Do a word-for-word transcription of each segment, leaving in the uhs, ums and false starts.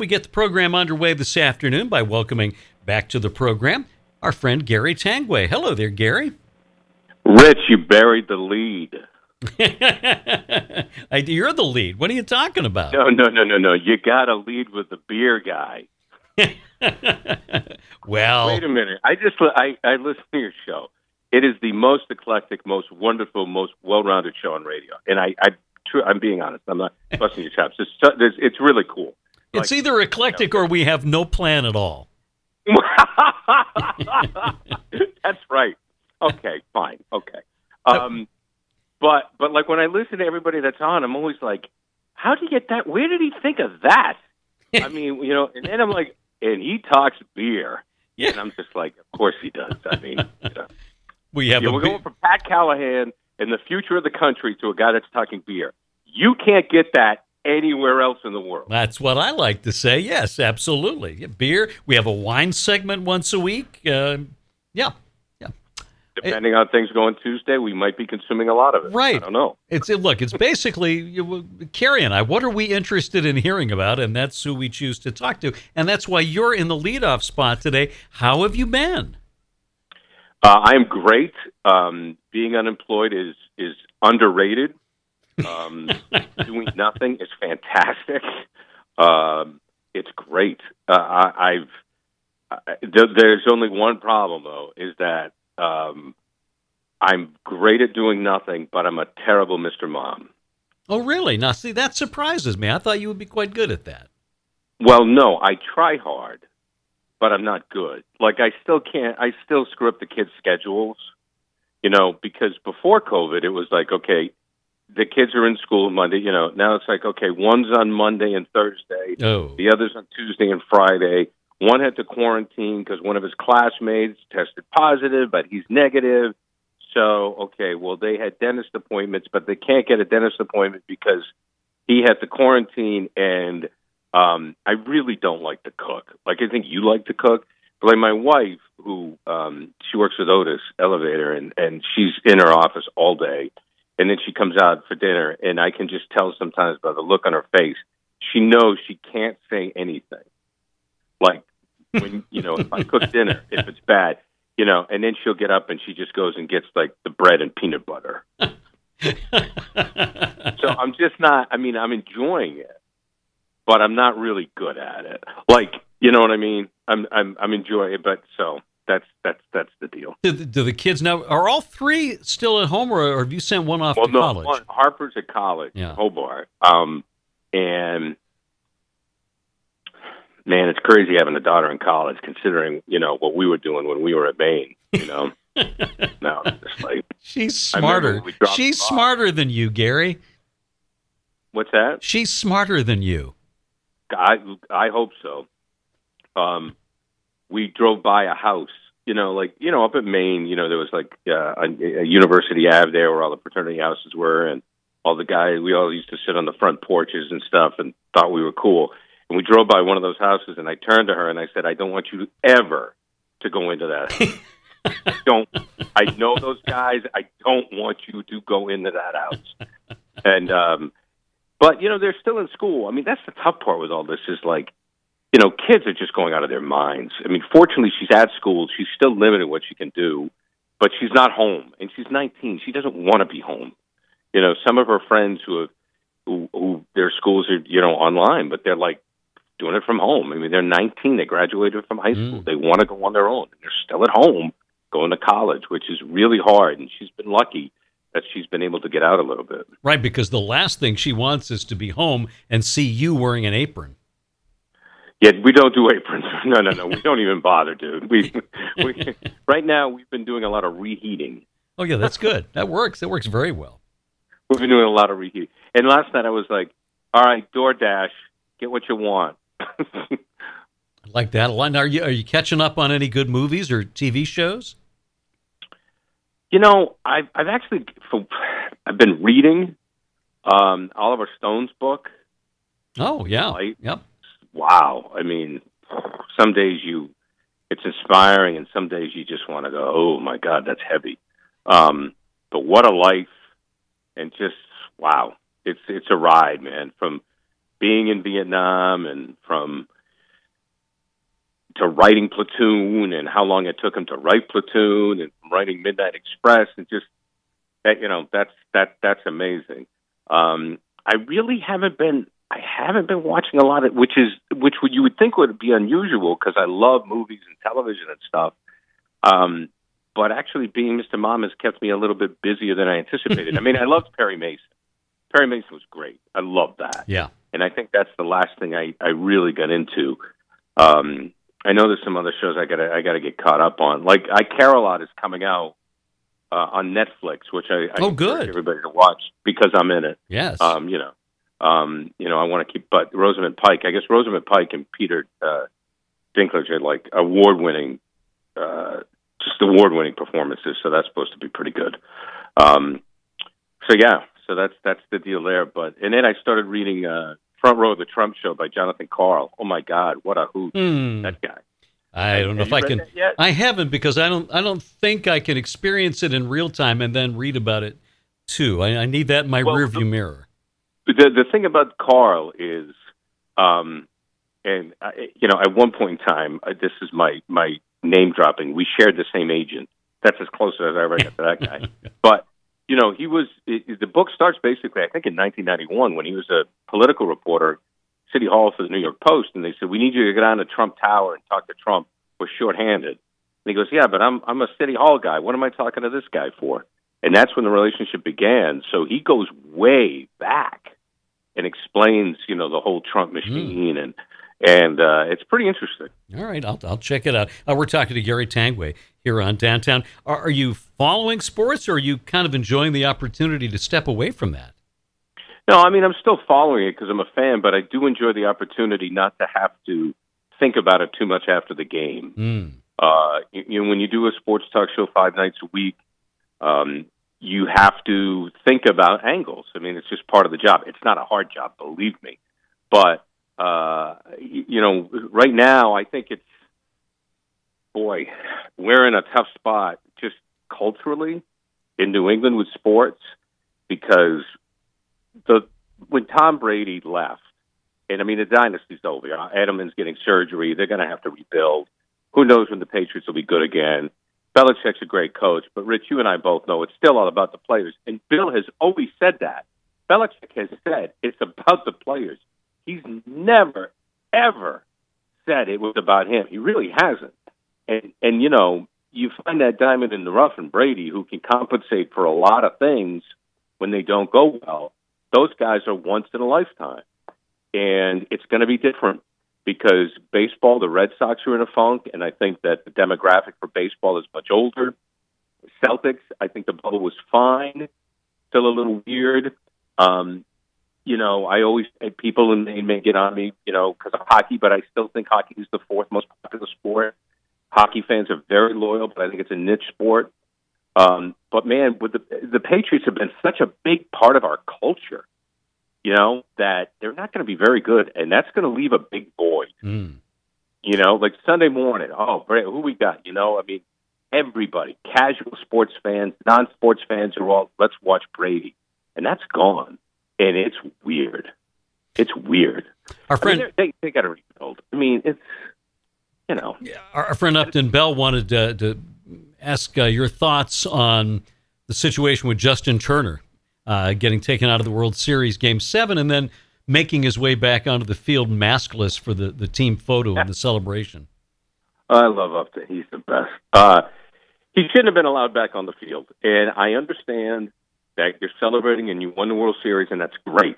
we get the program underway this afternoon by welcoming back to the program our friend Gary Tanguay. Hello there, Gary. Rich, you buried the lead. I, you're the lead. What are you talking about? No, no, no, no, no. You got to lead with the beer guy. Well, wait a minute. I just I, I listen to your show. It is the most eclectic, most wonderful, most well-rounded show on radio. And I, I tr- I'm being honest. I'm not busting your chops. It's, it's, it's really cool. It's like, either eclectic you know, or we have no plan at all. That's right. Okay, fine. Okay. Um, but but like when I listen to everybody that's on, I'm always like, how did he get that? Where did he think of that? I mean, you know, and then I'm like, and he talks beer. Yeah. And I'm just like, of course he does. I mean, you know. We have yeah, a we're be- going from Pat Callahan and the future of the country to a guy that's talking beer. You can't get that anywhere else in the world. That's what I like to say. Yes, absolutely. Yeah, beer. We have a wine segment once a week. Uh, yeah. Yeah. Depending it, on things going Tuesday, we might be consuming a lot of it. Right. I don't know. It's it, Look, it's basically, you, Carrie and I, what are we interested in hearing about? And that's who we choose to talk to. And that's why you're in the leadoff spot today. How have you been? Uh, I'm great. Um, being unemployed is, is underrated. Um, doing nothing is fantastic. Um, it's great. Uh, I, I've I, th- there's only one problem though, is that um, I'm great at doing nothing, but I'm a terrible Mister Mom. Oh, really? Now, see, that surprises me. I thought you would be quite good at that. Well, no, I try hard, but I'm not good. Like I still can't. I still screw up the kids' schedules. You know, because before COVID, it was like, okay, the kids are in school Monday, you know, now it's like, okay, one's on Monday and Thursday. Oh. The other's on Tuesday and Friday. One had to quarantine because one of his classmates tested positive, but he's negative. So, okay, well, they had dentist appointments, but they can't get a dentist appointment because he had to quarantine. And um, I really don't like to cook. Like, I think you like to cook. But like my wife, who um, she works with Otis Elevator, and, and she's in her office all day. And then she comes out for dinner, and I can just tell sometimes by the look on her face, she knows she can't say anything. Like, when, you know, if I cook dinner, if it's bad, you know, and then she'll get up and she just goes and gets, like, the bread and peanut butter. So I'm just not, I mean, I'm enjoying it, but I'm not really good at it. Like, you know what I mean? I'm I'm I'm enjoying it, but so... That's that's that's the deal. Do the, do the kids now? Are all three still at home, or, or have you sent one off well, to no, college? One, Harper's at college, yeah. Hobart. Um, and man, it's crazy having a daughter in college, considering you know what we were doing when we were at Maine. You know, now it's just like she's smarter. She's smarter than you, Gary. What's that? She's smarter than you. I I hope so. Um. We drove by a house, you know, like, you know, up at Maine, you know, there was like uh, a, a University Ave there where all the fraternity houses were, and all the guys, we all used to sit on the front porches and stuff and thought we were cool. And we drove by one of those houses, and I turned to her and I said, I don't want you ever to go into that house. I don't, I know those guys. I don't want you to go into that house. And, um, but, you know, they're still in school. I mean, that's the tough part with all this is like, you know, kids are just going out of their minds. I mean, fortunately, she's at school. She's still limited what she can do, but she's not home, and she's nineteen. She doesn't want to be home. You know, some of her friends who have, who, who their schools are, you know, online, but they're like doing it from home. I mean, they're nineteen. They graduated from high school. Mm. They want to go on their own. They're still at home going to college, which is really hard, and she's been lucky that she's been able to get out a little bit. Right, because the last thing she wants is to be home and see you wearing an apron. Yeah, we don't do aprons. No, no, no. We don't even bother, dude. We, we right now we've been doing a lot of reheating. Oh yeah, that's good. That works. That works very well. We've been doing a lot of reheating. And last night I was like, "All right, DoorDash, get what you want." I like that a lot. Are you are you catching up on any good movies or T V shows? You know, I've I've actually I've been reading um, Oliver Stone's book. Oh yeah. Right? Yep. Wow. I mean, some days you, it's inspiring, and some days you just want to go, oh, my God, that's heavy. Um, but what a life, and just, wow. It's it's a ride, man, from being in Vietnam and from to writing Platoon and how long it took him to write Platoon and from writing Midnight Express and just that, you know, that's that that's amazing. Um, I really haven't been I haven't been watching a lot of which is which would you would think would be unusual because I love movies and television and stuff. Um, but actually, being Mister Mom has kept me a little bit busier than I anticipated. I mean, I loved Perry Mason. Perry Mason was great. I loved that. Yeah. And I think that's the last thing I, I really got into. Um, I know there's some other shows I gotta I gotta get caught up on. Like I Care a Lot is coming out uh, on Netflix, which I, I oh encourage good everybody to watch because I'm in it. Yes. Um, you know, um, you know, I want to keep. But Rosamund Pike, I guess Rosamund Pike and Peter uh, Dinklage are like award winning, uh, just award winning performances. So that's supposed to be pretty good. Um, so yeah, so that's that's the deal there. But and then I started reading. Uh, Front Row of the Trump Show by Jonathan Karl. Oh my God, what a hoot! Hmm. That guy. I don't know Have if you I read can. that yet? I haven't because I don't. I don't think I can experience it in real time and then read about it too. I, I need that in my Well, rearview the, mirror. The the thing about Karl is, um, and I, you know, at one point in time, uh, this is my my name dropping. We shared the same agent. That's as close as I ever got to that guy. But you know, he was, it, the book starts basically, I think, in nineteen ninety-one when he was a political reporter, City Hall for the New York Post, and they said, we need you to go down to Trump Tower and talk to Trump. We're shorthanded. And he goes, yeah, but I'm I'm a City Hall guy. What am I talking to this guy for? And that's when the relationship began. So he goes way back and explains, you know, the whole Trump machine, mm. and and uh, it's pretty interesting. All right, I'll I'll check it out. Uh, we're talking to Gary Tanguay here on Downtown. Are, are you following sports, or are you kind of enjoying the opportunity to step away from that? No, I mean, I'm still following it because I'm a fan, but I do enjoy the opportunity not to have to think about it too much after the game. Mm. Uh, you, you know, when you do a sports talk show five nights a week, um, you have to think about angles. I mean, it's just part of the job. It's not a hard job, believe me. But, uh, you, you know, right now, I think it's, boy, we're in a tough spot just culturally in New England with sports because the when Tom Brady left, and I mean, the dynasty's over. Edelman's getting surgery. They're going to have to rebuild. Who knows when the Patriots will be good again? Belichick's a great coach, but Rich, you and I both know it's still all about the players. And Bill has always said that. Belichick has said it's about the players. He's never, ever said it was about him. He really hasn't. And, and you know, you find that diamond in the rough in Brady who can compensate for a lot of things when they don't go well. Those guys are once in a lifetime. And it's going to be different because baseball, the Red Sox are in a funk, and I think that the demographic for baseball is much older. Celtics, I think the bubble was fine, still a little weird. Um, you know, I always, people in Maine may get on me, you know, because of hockey, but I still think hockey is the fourth most popular sport. Hockey fans are very loyal, but I think it's a niche sport. Um, but man, with the the Patriots have been such a big part of our culture, you know, that they're not going to be very good, and that's going to leave a big void. Mm. You know, like Sunday morning, oh, who we got? You know, I mean, everybody, casual sports fans, non-sports fans are all, let's watch Brady. And that's gone. And it's weird. It's weird. Our friend, I mean, they, they got to rebuild. I mean, it's, you know. Our, our friend Upton Bell wanted to, to ask uh, your thoughts on the situation with Justin Turner uh, getting taken out of the World Series Game seven and then making his way back onto the field maskless for the, the team photo and the celebration. I love Upton. He's the best. Uh, he shouldn't have been allowed back on the field. And I understand that you're celebrating and you won the World Series, and that's great.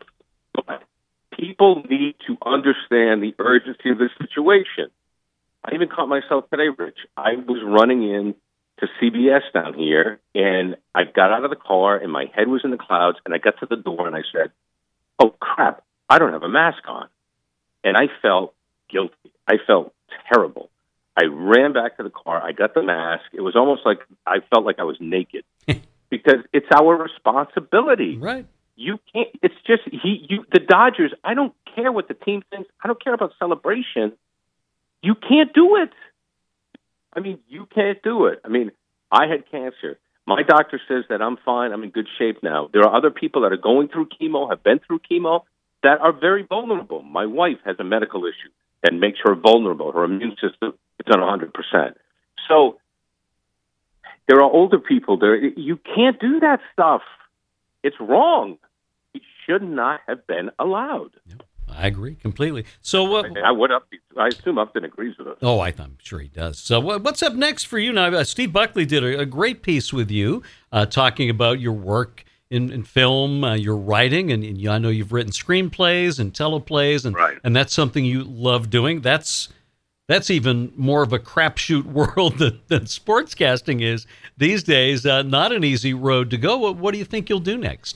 But people need to understand the urgency of this situation. I even caught myself today, Rich. I was running in to C B S down here, and I got out of the car, and my head was in the clouds, and I got to the door, and I said, oh, crap, I don't have a mask on. And I felt guilty. I felt terrible. I ran back to the car. I got the mask. It was almost like I felt like I was naked because it's our responsibility. Right. You can't. It's just he. You. The Dodgers. I don't care what the team thinks. I don't care about celebration. You can't do it. I mean, you can't do it. I mean, I had cancer. My doctor says that I'm fine. I'm in good shape now. There are other people that are going through chemo, have been through chemo. that are very vulnerable. My wife has a medical issue and makes her vulnerable. Her immune system is on one hundred percent. So there are older people there. You can't do that stuff. It's wrong. It should not have been allowed. Yep, I agree completely. So what? Uh, I would up. I assume Upton agrees with us. Oh, I, I'm sure he does. So what's up next for you now? Uh, Steve Buckley did a, a great piece with you, uh, talking about your work in, in film, uh, your writing, and, and I know you've written screenplays and teleplays, and right. and that's something you love doing. That's that's even more of a crapshoot world than, than sportscasting is these days. Uh, not an easy road to go. What, what do you think you'll do next?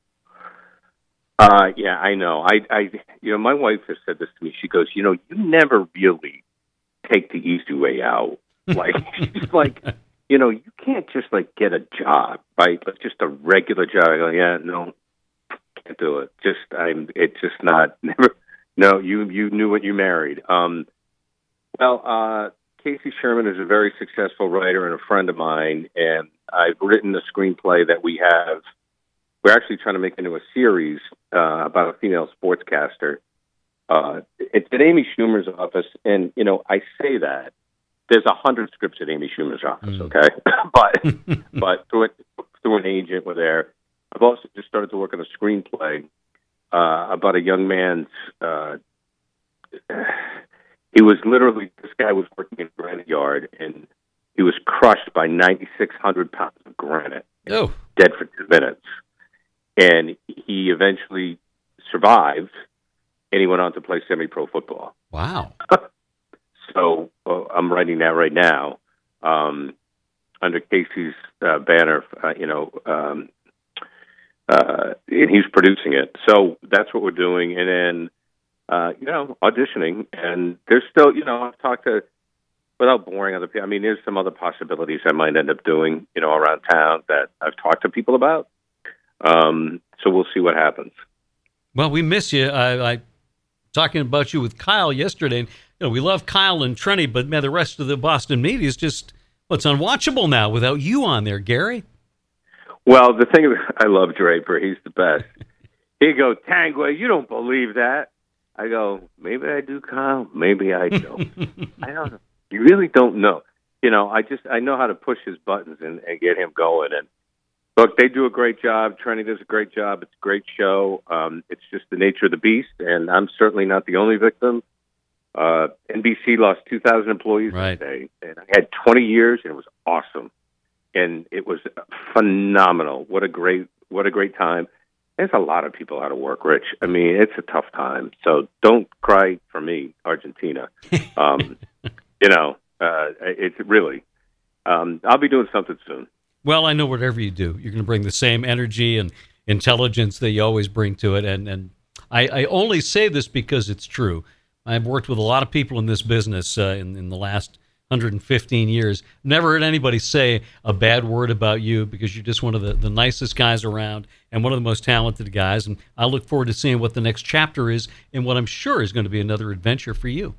Uh, yeah, I know. I, I, you know, my wife has said this to me. She goes, you know, you never really take the easy way out. Like, she's like, you know, you can't just like get a job, right? Like just a regular job. I go, yeah, no, can't do it. Just, I'm. It's just not. Never. No, you, you knew what you married. Um, well, uh, Casey Sherman is a very successful writer and a friend of mine, and I've written a screenplay that we have. We're actually trying to make into a series uh, about a female sportscaster. Uh, it's at Amy Schumer's office, and you know, I say that there's a hundred scripts at Amy Schumer's office, mm. okay? but but through it, through an agent, we're there. I've also just started to work on a screenplay uh, about a young man's. Uh, he was literally this guy was working in a granite yard, and he was crushed by ninety-six hundred pounds of granite, oh. dead for two minutes. And he eventually survived, and he went on to play semi-pro football. Wow. So uh, I'm writing that right now um, under Casey's uh, banner, uh, you know, um, uh, and he's producing it. So that's what we're doing. And then, uh, you know, auditioning. And there's still, you know, I've talked to, without boring other people, I mean, there's some other possibilities I might end up doing, you know, around town that I've talked to people about. Um, so we'll see what happens. Well, we miss you. I, I talking about you with Kyle yesterday. And, you know, we love Kyle and Trenny, but man, the rest of the Boston media is just, well, it's unwatchable now without you on there, Gary. Well, the thing is, I love Draper. He's the best. He go, Tangway, you don't believe that. I go, maybe I do, Kyle. Maybe I don't. I don't know. You really don't know. You know, I just, I know how to push his buttons and, and get him going. And look, they do a great job. Trenny does a great job. It's a great show. Um, it's just the nature of the beast, and I'm certainly not the only victim. Uh, N B C lost two thousand employees right. that day, and I had twenty years, and it was awesome. And it was phenomenal. What a great, what a great time. There's a lot of people out of work, Rich. I mean, it's a tough time. So don't cry for me, Argentina. Um, you know, uh, it's really, um, I'll be doing something soon. Well, I know whatever you do, you're going to bring the same energy and intelligence that you always bring to it. And, and I, I only say this because it's true. I've worked with a lot of people in this business uh, in, in the last one hundred fifteen years. Never heard anybody say a bad word about you because you're just one of the, the nicest guys around and one of the most talented guys. And I look forward to seeing what the next chapter is and what I'm sure is going to be another adventure for you.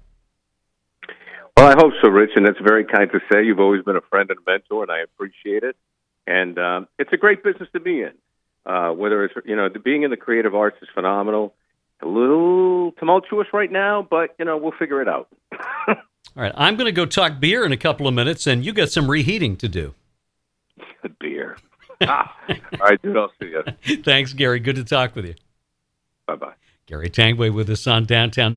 Well, I hope so, Rich, and that's very kind to say. You've always been a friend and a mentor, and I appreciate it. And um, it's a great business to be in. Uh, whether it's, you know, being in the creative arts is phenomenal. A little tumultuous right now, but, you know, we'll figure it out. All right. I'm going to go talk beer in a couple of minutes, and you got some reheating to do. Beer. ah. All right, dude, I'll see you. Thanks, Gary. Good to talk with you. Bye-bye. Gary Tangway with us on Downtown.